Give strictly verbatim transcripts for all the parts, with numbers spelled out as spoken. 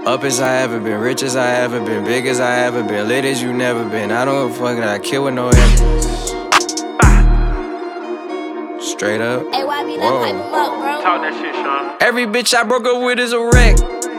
Up as I ever been, rich as I ever been, big as I ever been, lit as you never been. I don't give a fuck that I kill with no evidence. Straight up. Hey, why be that pipe 'em up, bro? Talk that shit, Sean. Every bitch I broke up with is a wreck.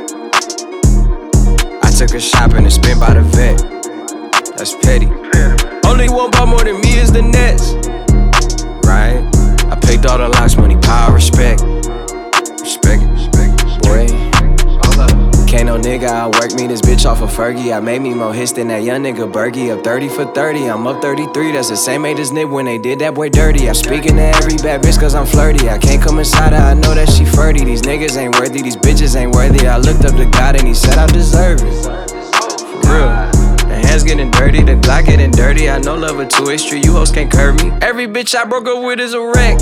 I took her shopping and spent by the vet. That's petty. Only one bought more than me is the Nets. Right? I picked all the locks, money, power, respect. Respect it, boy. Can't no nigga outwork me, this bitch off of Fergie. I made me more hits than that young nigga Bergie. Up thirty for thirty, I'm up thirty-three. That's the same age as Nip when they did that boy dirty. I'm speaking to every bad bitch cause I'm flirty. I can't come inside her, I know that she flirty. These niggas ain't worthy, these bitches ain't worthy. I looked up to God and he said I deserve it. For real. The hands getting dirty, the Glock getting dirty. I know love a two-way street, you hoes can't curb me. Every bitch I broke up with is a wreck.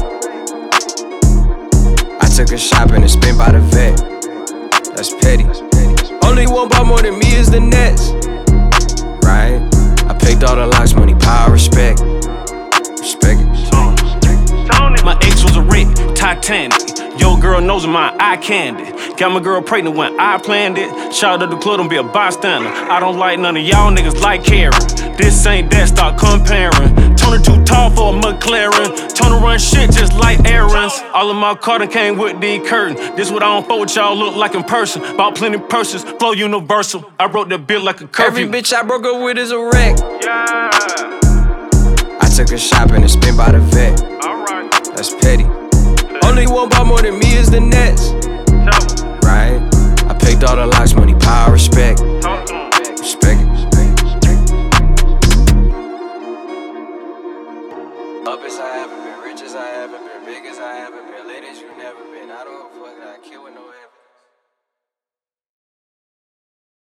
I took her shopping and spent by the vet. That's petty. Only one bought more than me is the Nets. Right? I picked all the locks, money, power, respect. Respect it. My ex was a wreck, Titanic. Yo girl knows my eye candy. Got my girl pregnant when I planned it. Shout out to the club, don't be a bystander. I don't like none of y'all niggas like Karen. This ain't that, start comparing. Tony too tall for a McLaren. Tony run shit just like errands. All of my Carter came with the curtain. This what I don't fuck with y'all look like in person. Bought plenty purses, flow universal. I wrote that bill like a curfew. Every bitch I broke up with is a wreck. Yeah. I took her shopping and spent by the vet. Alright. That's petty. Only one bought more than me is the Nets.